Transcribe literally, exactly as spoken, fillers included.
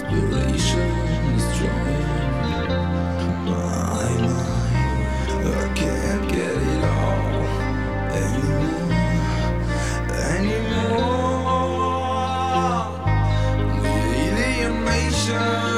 desperation is drawing my mind. I can't get it all anymore, anymore. The alienation